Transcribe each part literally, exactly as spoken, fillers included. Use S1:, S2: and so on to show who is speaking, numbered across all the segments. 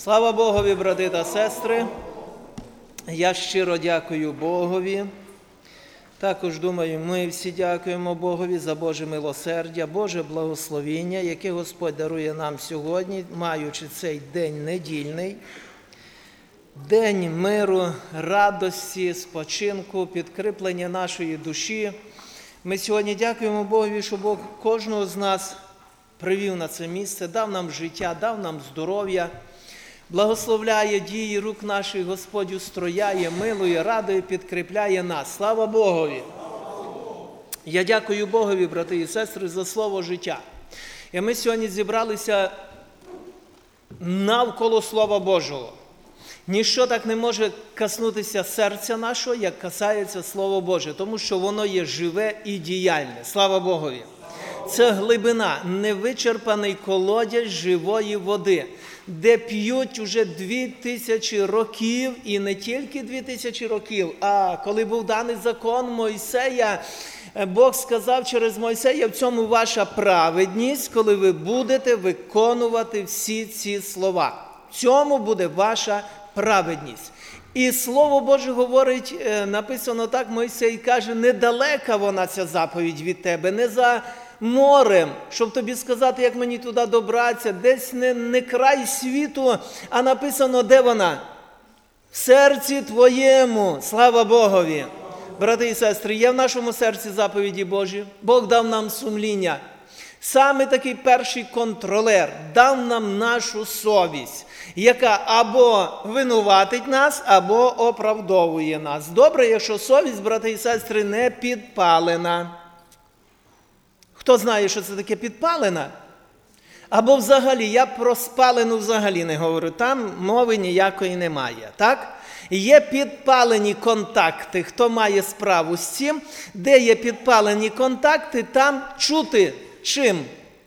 S1: Слава Богові, брати та сестри! Я щиро дякую Богові. Також, думаю, ми всі дякуємо Богові за Боже милосердя, Боже благословіння, яке Господь дарує нам сьогодні, маючи цей день недільний, день миру, радості, спочинку, підкріплення нашої душі. Ми сьогодні дякуємо Богові, що Бог кожного з нас привів на це місце, дав нам життя, дав нам здоров'я, благословляє дії рук наших, Господь устрояє, милує, радує, підкріпляє нас. Слава Богові! Я дякую Богові, брати і сестри, за слово життя. І ми сьогодні зібралися навколо Слова Божого. Ніщо так не може коснутися серця нашого, як касається Слово Боже, тому що воно є живе і діяльне. Слава Богові! Це глибина, невичерпаний колодязь живої води, де п'ють уже дві тисячі років, і не тільки дві тисячі років, а коли був даний закон Мойсея, Бог сказав через Мойсея: в цьому ваша праведність, коли ви будете виконувати всі ці слова. В цьому буде ваша праведність. І Слово Боже говорить, написано так, Мойсей каже: недалека вона, ця заповідь, від тебе, не за морем, щоб тобі сказати, як мені туди добратися, десь не, не край світу, а написано, де вона? В серці твоєму, слава Богові. Брати і сестри, є в нашому серці заповіді Божі, Бог дав нам сумління. Саме такий перший контролер дав нам нашу совість, яка або винуватить нас, або оправдовує нас. Добре, якщо совість, брати і сестри, не підпалена. Хто знає, що це таке підпалена? Або взагалі, я про спалену взагалі не говорю, там мови ніякої немає, так? Є підпалені контакти, хто має справу з цим, де є підпалені контакти, там чути чим?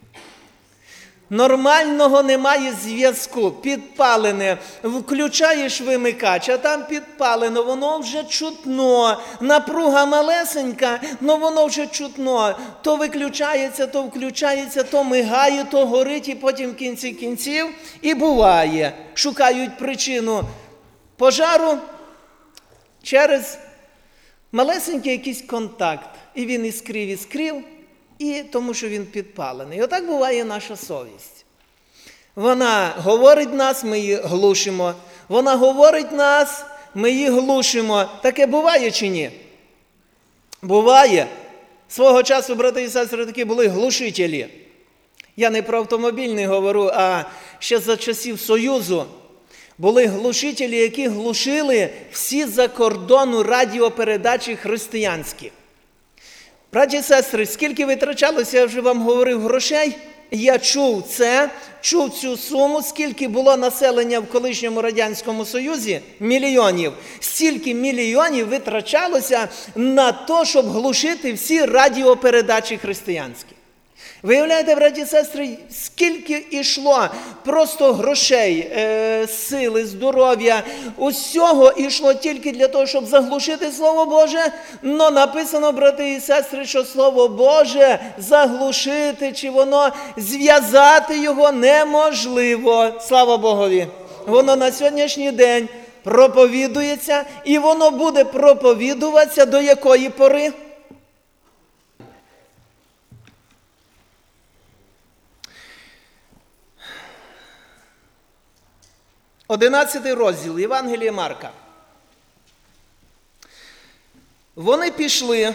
S1: Нормального немає зв'язку, підпалене, включаєш вимикач, а там підпалено, воно вже чутно, напруга малесенька, але воно вже чутно, то виключається, то включається, то мигає, то горить, і потім в кінці кінців і буває. Шукають причину пожару через малесенький якийсь контакт, і він іскрив, іскрив, і тому що він підпалений. І отак буває наша совість. Вона говорить нас, ми її глушимо. Вона говорить нас, ми її глушимо. Таке буває чи ні? Буває. Свого часу, брати і сестри, такі були глушителі. Я не про автомобільний говорю, а ще за часів Союзу. Були глушителі, які глушили всі за кордону радіопередачі християнські. Браті і сестри, скільки витрачалося, я вже вам говорив, грошей, я чув це, чув цю суму, скільки було населення в колишньому Радянському Союзі, мільйонів, стільки мільйонів витрачалося на те, щоб глушити всі радіопередачі християнські. Виявляєте, браті і сестри, скільки йшло просто грошей, е, сили, здоров'я, усього йшло тільки для того, щоб заглушити Слово Боже, но написано, брати і сестри, що Слово Боже заглушити, чи воно зв'язати його неможливо. Слава Богові! Воно на сьогоднішній день проповідується, і воно буде проповідуватися до якої пори? Одинадцятий розділ Євангелія Марка. Вони пішли,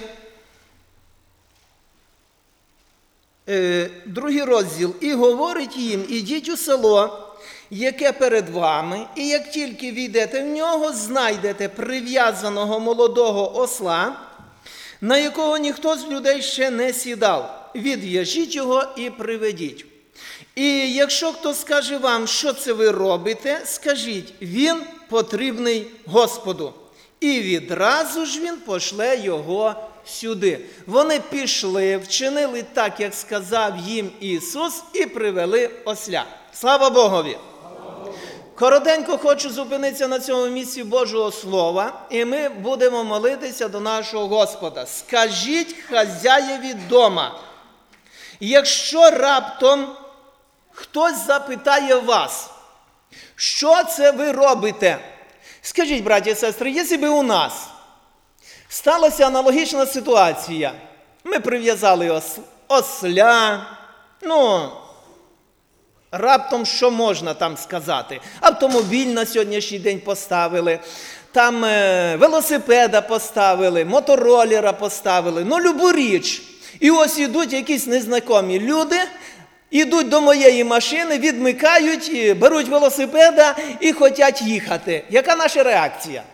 S1: е, другий розділ, і говорить їм: ідіть у село, яке перед вами, і як тільки війдете в нього, знайдете прив'язаного молодого осла, на якого ніхто з людей ще не сідав. Відв'яжіть його і приведіть. І якщо хто скаже вам, що це ви робите, скажіть: він потрібний Господу. І відразу ж він пошле його сюди. Вони пішли, вчинили так, як сказав їм Ісус, і привели осля. Слава Богові! Коротенько хочу зупинитися на цьому місці Божого Слова, і ми будемо молитися до нашого Господа. Скажіть хазяєві дома, якщо раптом хтось запитає вас, Що це ви робите? Скажіть, браті і сестри, якщо б у нас сталася аналогічна ситуація, ми прив'язали ос, осля, ну, раптом що можна там сказати? Автомобіль на сьогоднішній день поставили, там е, велосипеда поставили, мотороллера поставили, ну, любу річ. І ось ідуть якісь незнайомі люди, ідуть до моєї машини, відмикають, беруть велосипеда і хочуть їхати. Яка наша реакція?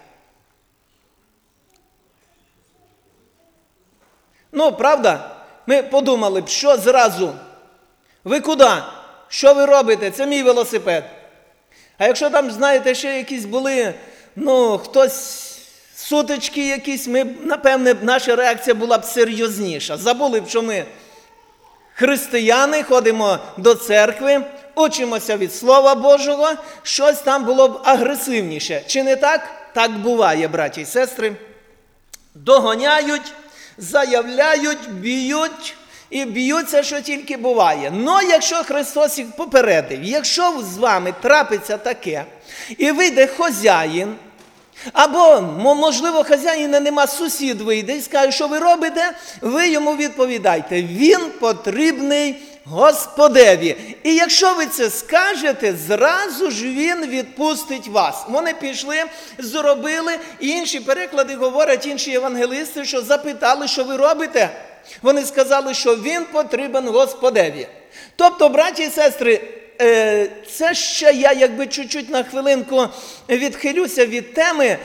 S1: Ну, правда? Ми подумали б, що зразу? Ви куди? Що ви робите? Це мій велосипед. А якщо там, знаєте, ще якісь були, ну, хтось, сутички якісь, ми, напевне, наша реакція була б серйозніша. Забули б, що ми християни, ходимо до церкви, учимося від Слова Божого, щось там було б агресивніше. Чи не так? Так буває, браті і сестри. Доганяють, заявляють, б'ють і б'ються, що тільки буває. Но якщо Христос їх попередив, якщо з вами трапиться таке, і вийде хазяїн, або, можливо, хазяїна нема, сусід вийде і скаже, що ви робите, ви йому відповідайте. Він потрібний Господеві. І якщо ви це скажете, зразу ж він відпустить вас. Вони пішли, зробили, і інші переклади говорять, інші євангелисти, що запитали, що ви робите. Вони сказали, що він потрібен Господеві. Тобто, браті і сестри, це ще я якби чуть-чуть на хвилинку відхилюся від теми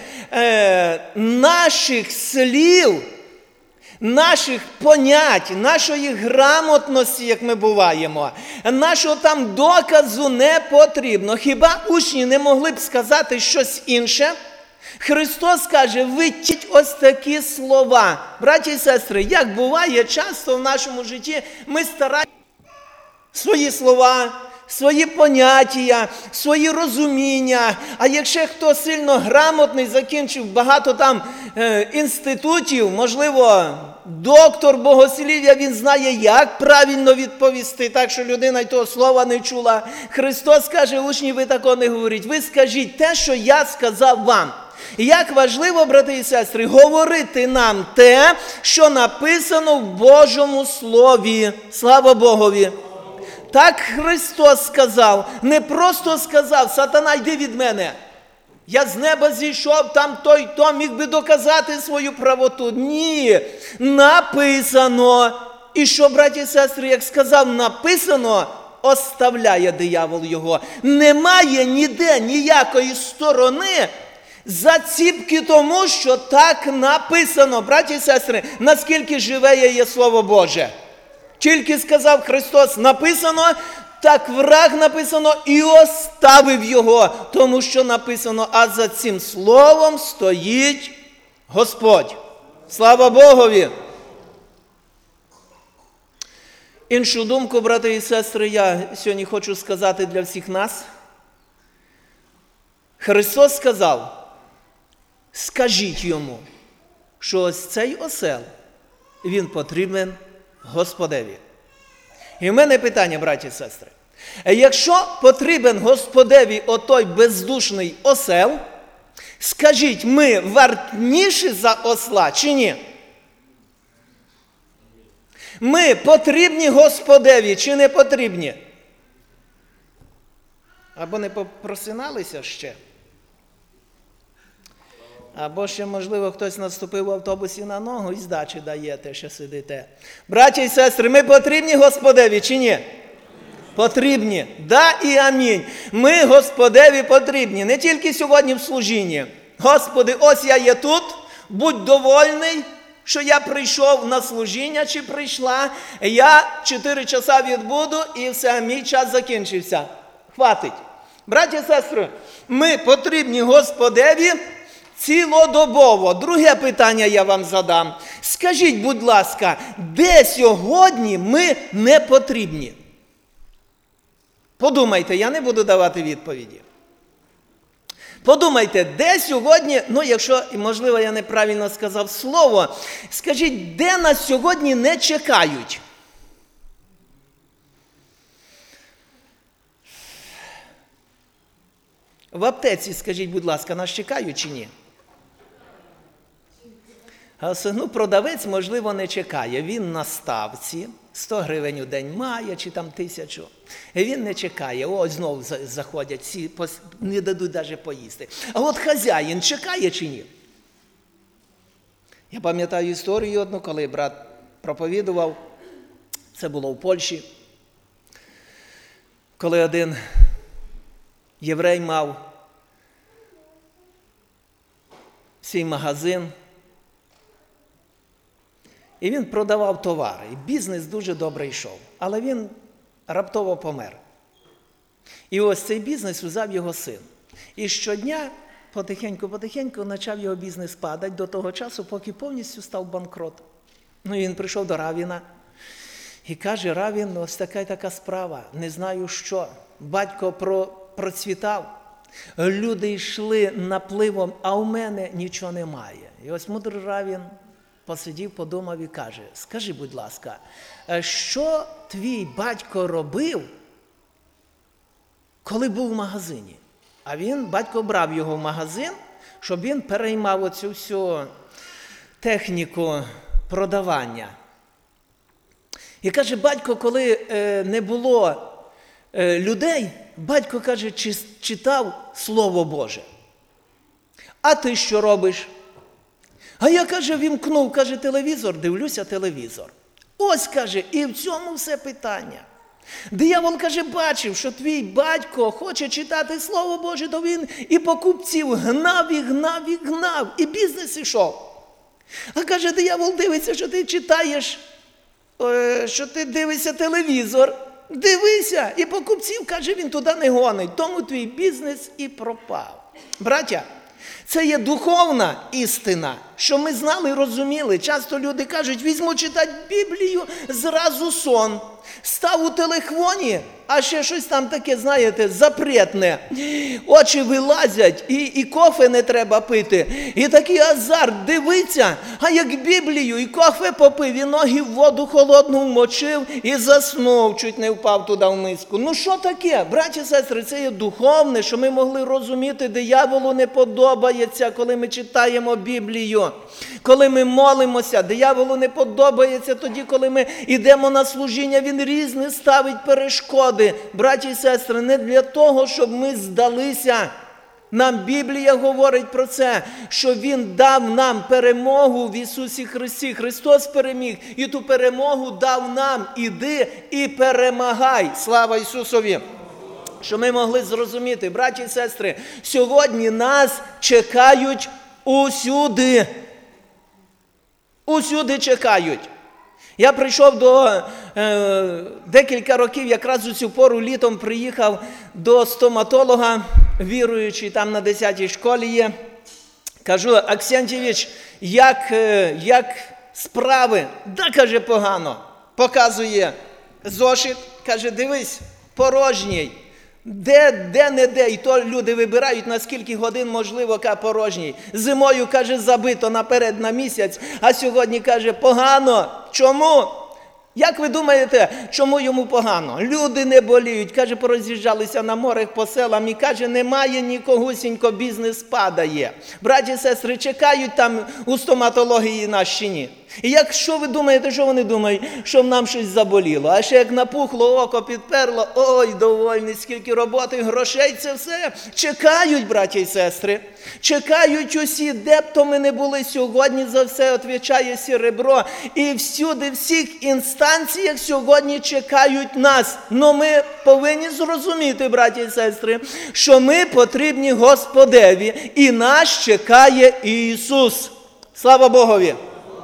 S1: наших слів, наших понять, нашої грамотності, як ми буваємо, нашого там доказу не потрібно. Хіба учні не могли б сказати щось інше? Христос каже, витіть ось такі слова. Браті і сестри, як буває часто в нашому житті, ми стараємося свої слова, свої поняття, свої розуміння. А якщо хто сильно грамотний, закінчив багато там е, інститутів, можливо, доктор богослів'я, він знає, як правильно відповісти, так що людина й того слова не чула. Христос каже, учні, ви такого не говоріть. Ви скажіть те, що я сказав вам. Як важливо, брати і сестри, говорити нам те, що написано в Божому Слові. Слава Богові! Так Христос сказав, не просто сказав, сатана, йди від мене. Я з неба зійшов, там той, то міг би доказати свою правоту. Ні, написано. І що, браті і сестри, як сказав, написано, оставляє диявол його. Немає ніде ніякої сторони заціпки тому, що так написано. Браті і сестри, наскільки живе є Слово Боже. Тільки сказав Христос, написано, так враг написано і оставив його, тому що написано, а за цим словом стоїть Господь. Слава Богові! Іншу думку, брати і сестри, я сьогодні хочу сказати для всіх нас. Христос сказав, скажіть йому, що ось цей осел, він потрібен Господеві. І в мене питання, браті і сестри. Якщо потрібен Господеві отой бездушний осел, скажіть, ми вартніші за осла чи ні? Ми потрібні Господеві чи не потрібні? Або не попросиналися ще? Або ще, можливо, хтось наступив в автобусі на ногу і здачі даєте, що сидите. Браті і сестри, ми потрібні Господеві чи ні? Потрібні. Да і амінь. Ми Господеві потрібні. Не тільки сьогодні в служінні. Господи, ось я є тут, будь довольний, що я прийшов на служіння чи прийшла. Я чотири часа відбуду і все, мій час закінчився. Хватить. Браті і сестри, ми потрібні Господеві цілодобово. Друге питання я вам задам. Скажіть, будь ласка, де сьогодні ми не потрібні? Подумайте, я не буду давати відповіді. Подумайте, де сьогодні, ну якщо, можливо, я неправильно сказав слово, скажіть, де нас сьогодні не чекають? В аптеці, скажіть, будь ласка, нас чекають чи ні? Ну, продавець, можливо, не чекає. Він на ставці, сто гривень у день має, чи там тисячу. І він не чекає. Ось знову заходять, всі не дадуть навіть поїсти. А от хазяїн чекає чи ні? Я пам'ятаю історію одну, коли брат проповідував. Це було в Польщі. Коли один єврей мав свій магазин, і він продавав товари, і бізнес дуже добре йшов. Але він раптово помер. І ось цей бізнес взяв його син. І щодня, потихеньку-потихеньку, почав його бізнес падати до того часу, поки повністю став банкрот. Ну, і він прийшов до раввіна і каже: раввін, ось така й така справа, не знаю що. Батько про, процвітав, люди йшли напливом, а у мене нічого немає. І ось мудрий раввін посидів, подумав і каже: скажи, будь ласка, що твій батько робив, коли був в магазині? А він, батько брав його в магазин, щоб він переймав оцю всю техніку продавання. І каже, батько, коли е, не було е, людей, батько, каже, читав Слово Боже. А ти що робиш? А я, каже, вімкнув, каже, телевізор, дивлюся телевізор. Ось, каже, і в цьому все питання. Диявол, каже, бачив, що твій батько хоче читати Слово Боже, то він і покупців гнав, і гнав, і гнав, і бізнес ішов. А каже, диявол дивиться, що ти читаєш, що ти дивишся телевізор, дивися, і покупців, каже, він туди не гонить, тому твій бізнес і пропав. Браття, це є духовна істина, що ми знали і розуміли. Часто люди кажуть, візьму читати Біблію, зразу сон. Став у телефоні, а ще щось там таке, знаєте, запретне. Очі вилазять, і, і кофе не треба пити. І такий азарт дивиться, а як Біблію, і кофе попив, і ноги в воду холодну вмочив, і заснув, чуть не впав туди в миску. Ну що таке? Браті і сестри, це є духовне, що ми могли розуміти, дияволу не подобається, коли ми читаємо Біблію. Коли ми молимося, дияволу не подобається тоді, коли ми йдемо на служіння, він різне ставить перешкоди. Браті і сестри, не для того, щоб ми здалися. Нам Біблія говорить про це, що Він дав нам перемогу в Ісусі Христі. Христос переміг, і ту перемогу дав нам. Іди і перемагай. Слава Ісусові! Що ми могли зрозуміти, браті і сестри, сьогодні нас чекають усюди. Усюди чекають. Я прийшов до, е, декілька років, якраз у цю пору літом приїхав до стоматолога, віруючий, там на десятій школі є. Кажу, Аксентьєвич, як, е, як справи? Да, каже, погано. Показує зошит, каже, дивись, порожній. Де, де, не де, і то люди вибирають, на скільки годин, можливо, каже, порожній. Зимою, каже, забито наперед на місяць, а сьогодні, каже, погано. Чому? Як ви думаєте, чому йому погано? Люди не боліють, каже, пороз'їжджалися на морях по селам і, каже, немає нікогусінько, бізнес падає. Браті і сестри, чекають там у стоматології нас чи ні? І якщо ви думаєте, що вони думають, що нам щось заболіло, а ще як напухло, око підперло, ой, довольний, скільки роботи, грошей, це все. Чекають, браті і сестри, чекають усі, де б то ми не були сьогодні, за все відповідає серебро. І всюди, в всіх інстанціях сьогодні чекають нас. Но ми повинні зрозуміти, браті і сестри, що ми потрібні Господеві, і нас чекає Ісус. Слава Богові!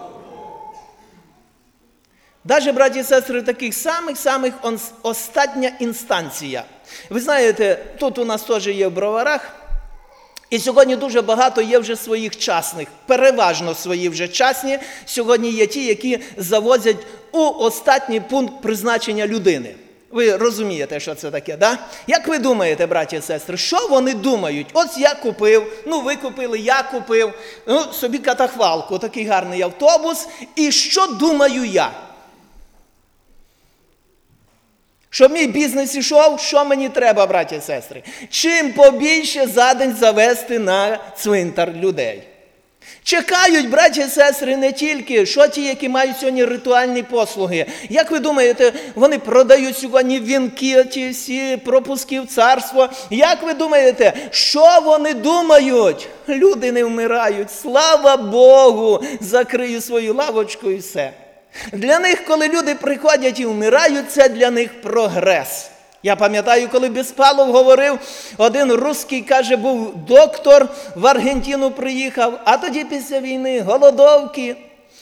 S1: Даже, браті і сестри, таких самих-самих остання інстанція. Ви знаєте, тут у нас теж є в Броварах, і сьогодні дуже багато є вже своїх частних, переважно свої вже частні, сьогодні є ті, які завозять у останній пункт призначення людини. Ви розумієте, що це таке, да? Як ви думаєте, браті і сестри, що вони думають? Ось я купив, ну ви купили, я купив, ну собі катахвалку, такий гарний автобус, і що думаю я? Щоб мій бізнес ішов, що мені треба, браті і сестри? Чим побільше за день завести на цвинтар людей. Чекають, браті і сестри, не тільки, що ті, які мають сьогодні ритуальні послуги. Як ви думаєте, вони продають сьогодні вінки, ті всі пропуски в царство? Як ви думаєте, що вони думають? Люди не вмирають, слава Богу, закрию свою лавочку і все. Для них, коли люди приходять і вмирають, це для них прогрес. Я пам'ятаю, коли Безпалов говорив, один русський, каже, був доктор, в Аргентину приїхав, а тоді після війни голодовки,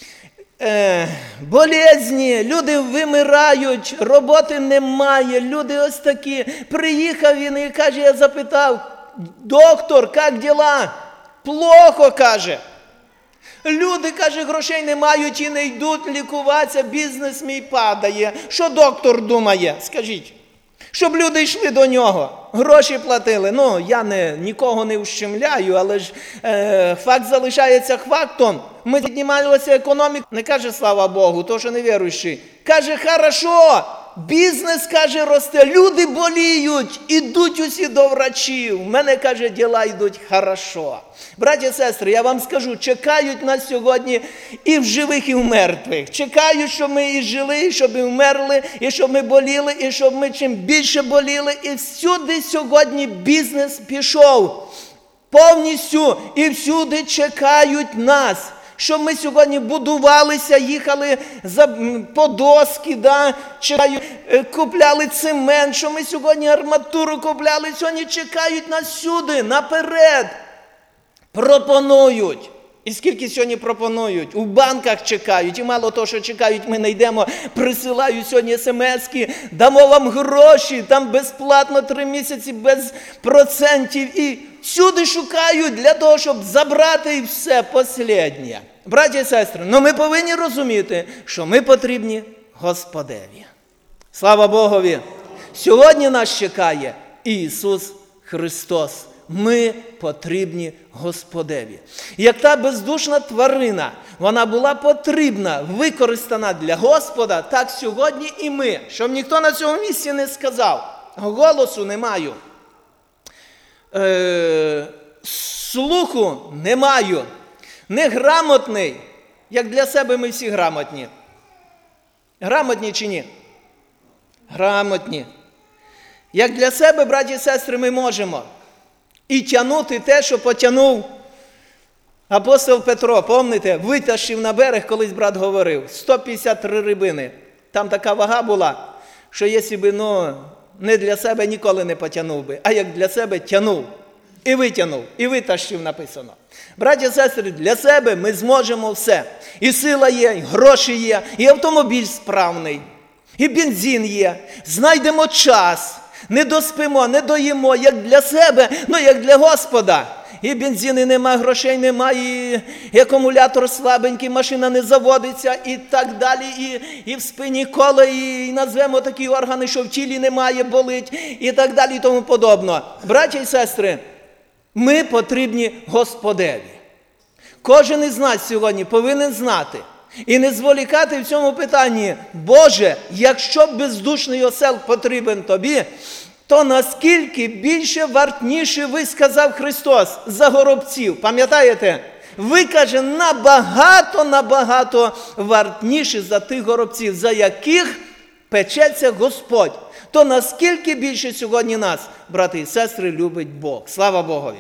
S1: е, болезні, люди вимирають, роботи немає, люди ось такі. Приїхав він і каже, я запитав, доктор, як діла? Плохо, каже. Люди, каже, грошей не мають і не йдуть лікуватися, бізнес мій падає. Що доктор думає? Скажіть. Щоб люди йшли до нього, гроші платили. Ну, я не, нікого не ущемляю, але ж е, факт залишається фактом. Ми піднімалися економіку. Не каже, слава Богу, то, що невіруючий. Каже, хорошо, бізнес, каже, росте, люди боліють, ідуть усі до врачів. У мене, каже, діла йдуть хорошо. Браті і сестри, я вам скажу, чекають нас сьогодні і в живих, і в мертвих. Чекають, щоб ми і жили, і щоб і вмерли, і щоб ми боліли, і щоб ми чим більше боліли. І всюди сьогодні бізнес пішов. Повністю і всюди чекають нас. Щоб ми сьогодні будувалися, їхали за, по доски, да, чекають, купляли цемент, що ми сьогодні арматуру купляли, сьогодні чекають нас сюди, наперед. Пропонують. І скільки сьогодні пропонують? У банках чекають. І мало того, що чекають, ми не йдемо, присилають сьогодні смс-ки, дамо вам гроші, там безплатно три місяці, без процентів. І всюди шукають для того, щоб забрати і все, останнє. Браті і сестри, ну ми повинні розуміти, що ми потрібні Господеві. Слава Богові! Сьогодні нас чекає Ісус Христос. Ми потрібні Господеві. Як та бездушна тварина, вона була потрібна, використана для Господа, так сьогодні і ми. Щоб ніхто на цьому місці не сказав. Голосу не маю. Е, слуху не маю. Неграмотний. Як для себе ми всі грамотні. Грамотні чи ні? Грамотні. Як для себе, браті і сестри, ми можемо і тягнути те, що потягнув апостол Петро. Пам'ятаєте, витащив на берег, колись брат говорив, сто п'ятдесят три рибини. Там така вага була, що якщо б, ну, не для себе ніколи не потягнув би, а як для себе тягнув. І витягнув, і витащив, написано. Браті і сестри, для себе ми зможемо все. І сила є, і гроші є, і автомобіль справний, і бензин є. Знайдемо час. Не доспимо, не доїмо, як для себе, ну як для Господа. І бензини нема, грошей нема, і, і акумулятор слабенький, машина не заводиться, і так далі, і, і в спині коло, і, і назвемо такі органи, що в тілі немає, болить, і так далі, і тому подобно. Браті і сестри, ми потрібні Господеві. Кожен із нас сьогодні повинен знати і не зволікати в цьому питанні. Боже, якщо бездушний осел потрібен тобі, то наскільки більше вартніше ви, сказав Христос, за горобців. Пам'ятаєте? Ви, каже, набагато, набагато вартніше за тих горобців, за яких печеться Господь. То наскільки більше сьогодні нас, брати і сестри, любить Бог. Слава Богові!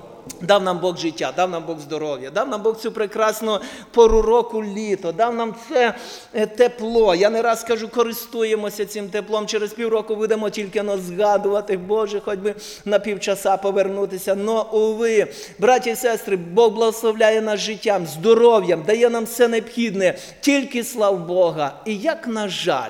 S1: Дав нам Бог життя, дав нам Бог здоров'я, дав нам Бог цю прекрасну пору року літо, дав нам це тепло. Я не раз кажу, користуємося цим теплом. Через півроку будемо тільки но згадувати, Боже, хоч би на півчаса повернутися. Но, уви, браті і сестри, Бог благословляє нас життям, здоров'ям, дає нам все необхідне. Тільки слав Бога. І як, на жаль,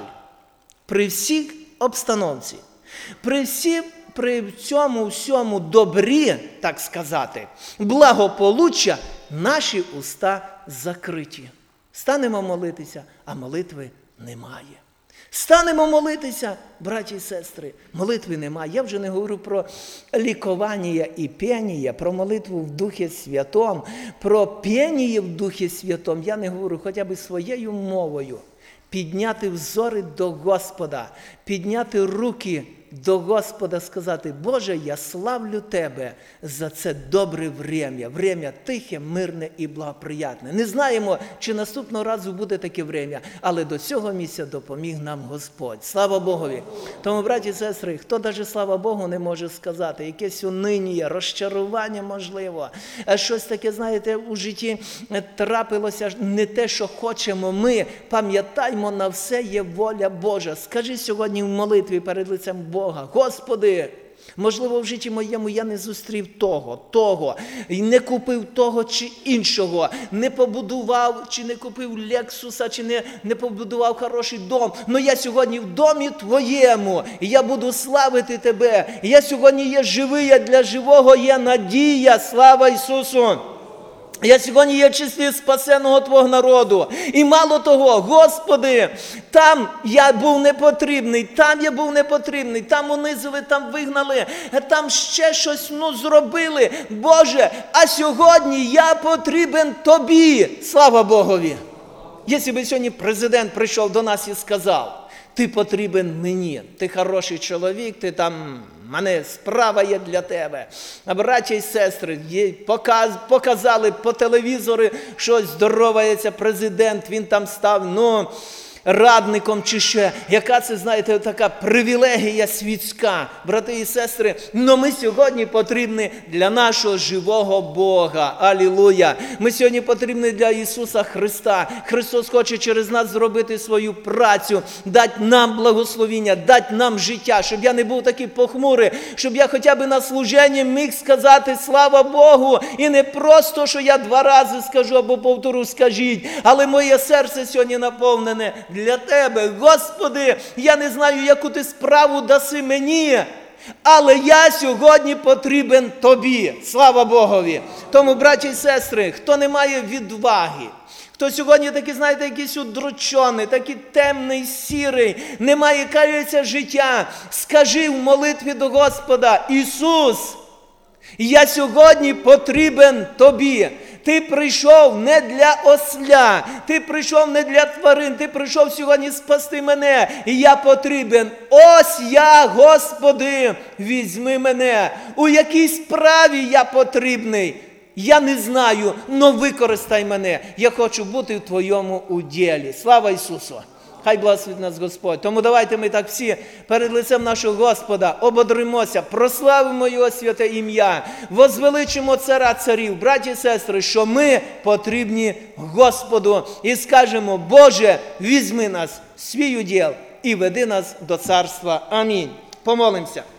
S1: при всій обстановці, при всій при цьому всьому добрі, так сказати, благополуччя, наші уста закриті. Станемо молитися, а молитви немає. Станемо молитися, браті і сестри, молитви немає. Я вже не говорю про лікування і пєнія, про молитву в Духі Святому, про пєнія в Духі Святому. Я не говорю хоча б своєю мовою. підняти взори до Господа, підняти руки до Господа, сказати: Боже, я славлю Тебе за це добре врем'я, врем'я тихе, мирне і благоприятне. Не знаємо, чи наступного разу буде таке врем'я, але до цього місця допоміг нам Господь. Слава Богові! Тому, браті і сестри, хто навіть слава Богу не може сказати, якесь униння, розчарування можливо, щось таке, знаєте, у житті трапилося не те, що хочемо ми, пам'ятаймо, на все є воля Божа. Скажи сьогодні в молитві перед лицем Бога: Господи, можливо, в житті моєму я не зустрів того, того, і не купив того чи іншого, не побудував, чи не купив Лексуса, чи не, не побудував хороший дом. Но я сьогодні в домі Твоєму, і я буду славити Тебе. І я сьогодні є живий, а для живого є надія. Слава Ісусу! Я сьогодні є числі спасеного Твого народу. І мало того, Господи, там я був непотрібний, там я був непотрібний, там унизили, там вигнали, там ще щось, ну, зробили. Боже, а сьогодні я потрібен Тобі. Слава Богові! Якщо б сьогодні президент прийшов до нас і сказав: Ти потрібен мені, ти хороший чоловік, ти там... мене справа є для тебе. А браття і сестри показ, показали по телевізору, що здоровається президент, він там став, ну, радником чи ще. Яка це, знаєте, така привілегія світська. Брати і сестри, но ми сьогодні потрібні для нашого живого Бога. Алілуя! Ми сьогодні потрібні для Ісуса Христа. Христос хоче через нас зробити свою працю, дати нам благословіння, дати нам життя, щоб я не був такий похмурий, щоб я хоча б на служенні міг сказати слава Богу, і не просто, що я два рази скажу або повторю скажіть, але моє серце сьогодні наповнене для Тебе. Господи, я не знаю, яку Ти справу даси мені, але я сьогодні потрібен Тобі. Слава Богові! Тому, браті і сестри, хто не має відваги, хто сьогодні такий, знаєте, якийсь удручений, такий темний, сірий, не має, кається, життя, скажи в молитві до Господа: Ісус, я сьогодні потрібен Тобі. Ти прийшов не для осля, ти прийшов не для тварин, ти прийшов сьогодні спасти мене, і я потрібен. Ось я, Господи, візьми мене. У якій справі я потрібний? Я не знаю, но використай мене. Я хочу бути в Твоєму уділі. Слава Ісусу! Хай благословить нас Господь. Тому давайте ми так всі перед лицем нашого Господа ободримося, прославимо Його святе ім'я, возвеличимо Царя царів, браті і сестри, що ми потрібні Господу. І скажемо: Боже, візьми нас в свій уділ і веди нас до царства. Амінь. Помолимося.